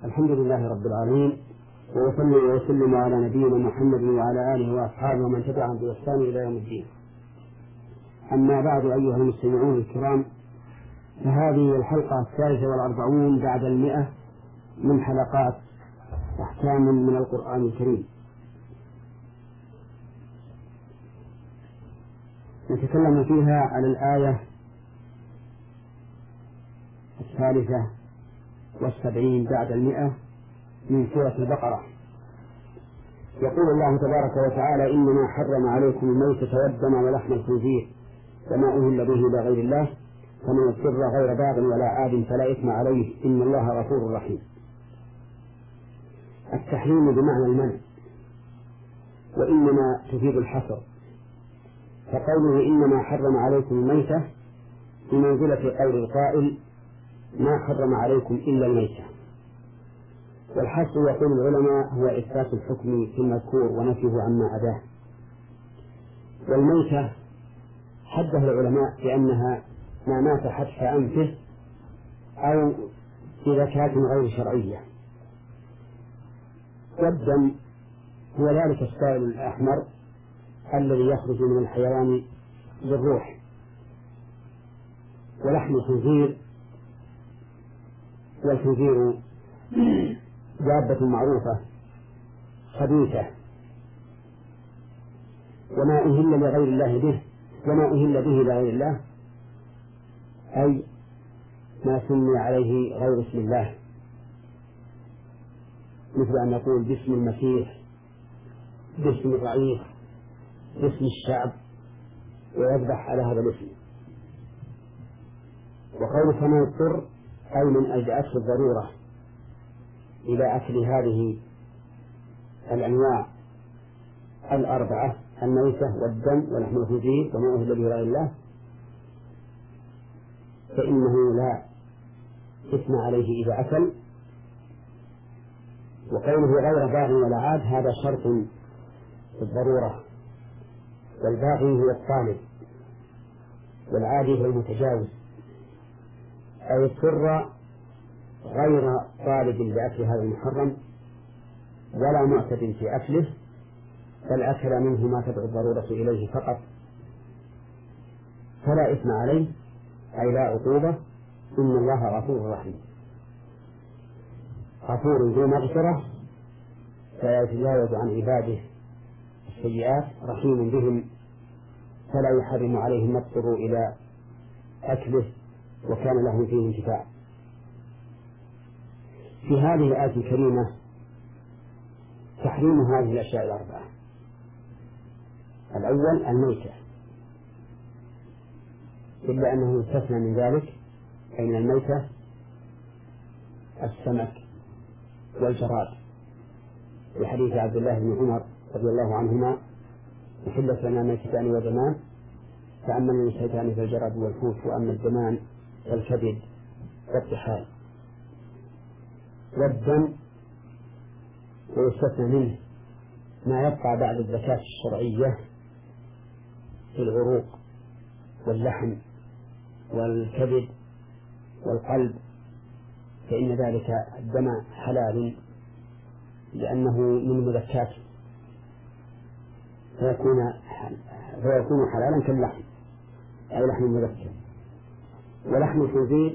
الحمد لله رب العالمين، وأصلي وأسلم على نبينا محمد وعلى آله وأصحابه ومن تبعهم بإحسان إلى يوم الدين. أما بعد، أيها المستمعون الكرام، فهذه الحلقة 43 بعد 100 من حلقات أحكام من القرآن الكريم. نتكلم فيها على الآية 73 بعد 100 من سورة البقرة. يقول الله تبارك وتعالى: إنما حرم عليكم الميتة والدم ولحم الخنزير وما أهل به إلى غير الله، فمن اضطر غير باغ ولا عاد فلا إثم عليه إن الله غفور رحيم. التحريم بمعنى المنع، وإنما تفيد الحصر، فقوله إنما حرم عليكم الميتة بمنزلة قول القائل: ما حرم عليكم إلا الميتة. والحصر يقول العلماء هو إثبات الحكم في المذكور ونفيه عما عداه. والميتة حدها العلماء بأنها ما مات حتف أنفه أو بذكاة غير شرعية. والدم هو ذلك السائل الأحمر الذي يخرج من الحيوان بالروح. ولحم الخنزير، والخنزير دابة معروفة خبيثة، وما أهل لغير الله به، وما أهل به لغير الله أي ما سمي عليه غير اسم الله، مثل أن نقول باسم المسيح، باسم الرئيس، باسم الشعب، ويذبح على هذا الاسم. وقول فما يضطر أي من ألجأته الضرورة إلى أكل هذه الأنواع الأربعة: الميتة والدم ولحم الخنزير وما أهل به غير الله، فإنه لا إثم عليه إذا أكل. وقوله غير باغ ولا عاد هذا شرط الضرورة، والباغي هو الطالب، والعادي هو المتجاوز، أو اضطر غير طالب لأكل هذا المحرم ولا معتد في أكله، بل أكل منه ما تدعو الضرورة إليه فقط، فلا إثم عليه أي لا عقوبة، إن الله غفور رحيم. غفور ذو مغفرة فيتجاوز عن عباده السيئات، رحيم بهم فلا يحرم عليهم ما اضطروا إلى أكله وكان لهم فيه انتفاع. في هذه الآية الكريمة تحريم هذه الأشياء الأربعة: الأول الميتة، إلا أنه يستثنى من ذلك أي من الميتة السمك والجراد، في حديث عبد الله بن عمر رضي الله عنهما: أحلت لنا ميتتان ودمان، فأما الميتتان فالجراد والحوت، وأما الدمان فالكبد والطحال. والدم ويستثنى منه ما يبقى بعد الزكاة الشرعية في العروق واللحم والكبد والقلب، فإن ذلك الدم حلال لأنه من مذكاة، فيكون حلالا كاللحم أي لحم مذكى. ولحم الخنزير،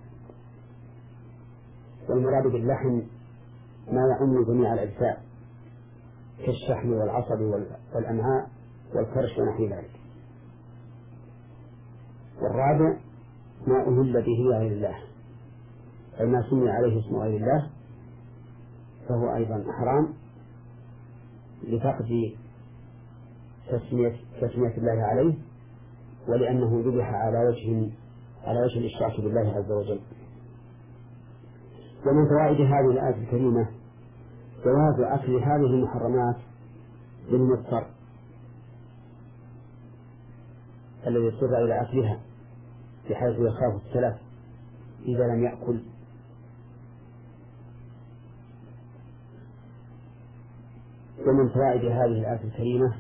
والمراد باللحم ما يعم جميع الأجزاء كالشحم والعصب والأمعاء والكرش ونحو ذلك. والرابع ما أهل به غير الله أي ما سمي عليه اسم غير الله، فهو أيضا حرام لفقد تسمية الله عليه، ولأنه ذبح على وجه الإشراك بالله عز وجل. ومن فوائد هذه الآية الكريمة جواز أكل هذه المحرمات للمضطر الذي يضطر إلى أكلها بحيث يخاف التلف إذا لم يأكل. ومن فوائد هذه الآية الكريمة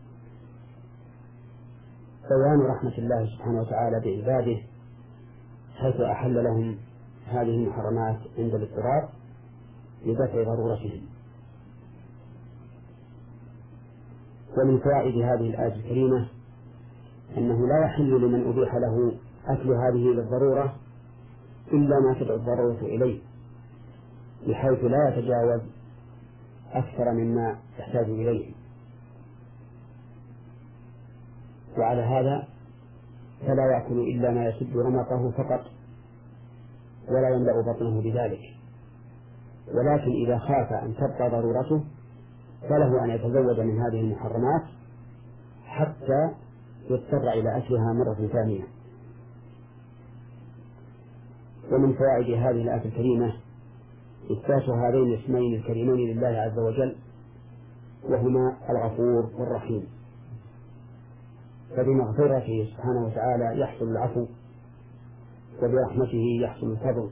بيان رحمة الله سبحانه وتعالى بعباده، حيث أحل لهم هذه المحرمات عند الاضطرار، لدفع ضرورتهم. ومن فوائد هذه الآية الكريمة أنه لا يحل لمن أبيح له أكل هذه للضرورة إلا ما تدعو الضرورة إليه، بحيث لا يتجاوز أكثر مما يحتاج إليه. وعلى هذا فلا يأكل إلا ما يسد رمقه فقط ولا يملأ بطنه بذلك، ولكن إذا خاف أن تبقى ضرورته فله أن يتزود من هذه المحرمات حتى يضطر إلى أكلها مرة ثانية. ومن فوائد هذه الآية الكريمة إثبات هذين الاسمين الكريمين لله عز وجل، وهما الغفور والرحيم، فبمغفرته سبحانه وتعالى يحصل العفو، وبرحمته يحصل الفضل.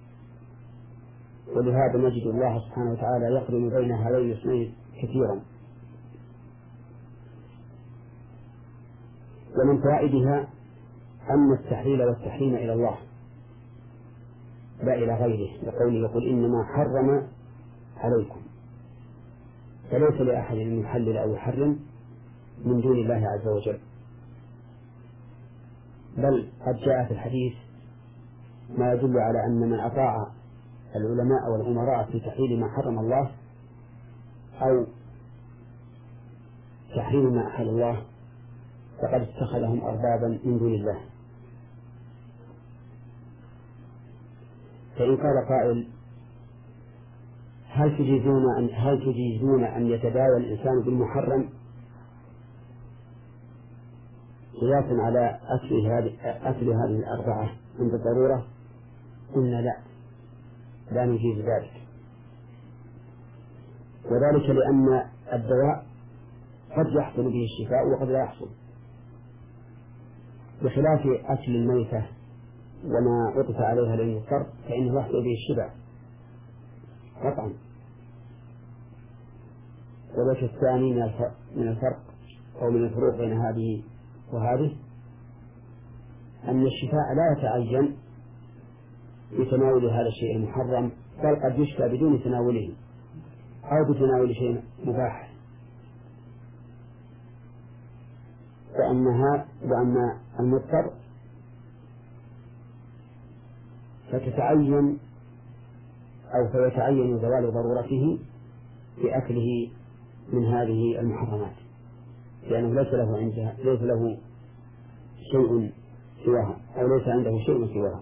ولهذا نجد الله سبحانه وتعالى يقرن بين هذين الاسمين كثيرا. ومن فوائدها أن التحليل والتحريم إلى الله لا إلى غيره، لقوله يقول إنما حرم عليكم، فليس لأحد أن يحلل أو يحرم من دون الله عز وجل. بل قد جاء في الحديث ما يدل على أن من أطاع العلماء والأمراء في تحليل ما حرم الله أو تحريم ما أحل الله فقد اتخذهم أربابا من دون الله. فإن قال قائل هل تجيزون أن يتداوى الإنسان بالمحرم قياسا على أكل هذه الأربعة عند الضرورة؟ قلنا لا نجيز ذلك، وذلك لأن الدواء قد يحصل به الشفاء وقد لا يحصل، بخلاف أكل الميتة وما عطف عليها للمضطر فإنه يحصل به الشبع قطعا. والوجه الثاني من الفرق أو من الفروق بين هذه وهذه أن الشفاء لا يتعين بتناول هذا الشيء المحرم، بل قد يشفى بدون تناوله أو بتناول شيء مباح. وأما المضطر فيتعين زوال ضرورته بأكله من هذه المحرمات، لأنه ليس له شيء سواها أو ليس عنده شيء سواها.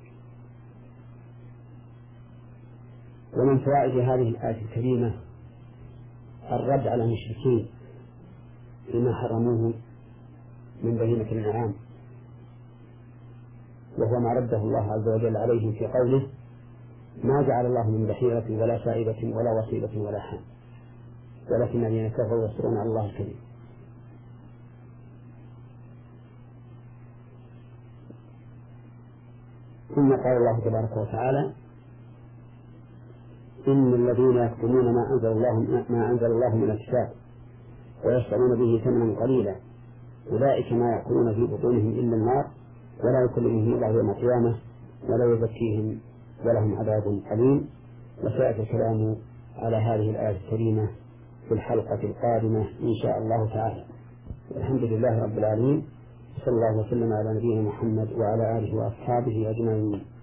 ومن فوائد هذه الآية الكريمة الرد على المشركين فيما حرموه من بهيمة الأنعام، وهو ما رده الله عز وجل عليهم في قوله ما جعل الله من بحيرة ولا سائبة ولا وصيلة ولا حام ولكن الذين كفروا يفترون على الله الكذب. ثم قال الله تبارك وتعالى إن الذين يكتمون ما أنزل الله من الكتاب ويشترون به ثمنا قليلا أولئك ما يأكلون في بطونهم إلا النار ولا يكلمهم الله يوم القيامة ولا يزكيهم ولهم عذاب أليم. وسيأتي الكلام على هذه الآية الكريمة في الحلقة القادمة إن شاء الله تعالى. الحمد لله رب العالمين، صلى الله وسلم على نبينا محمد وعلى آله وأصحابه أجمعين.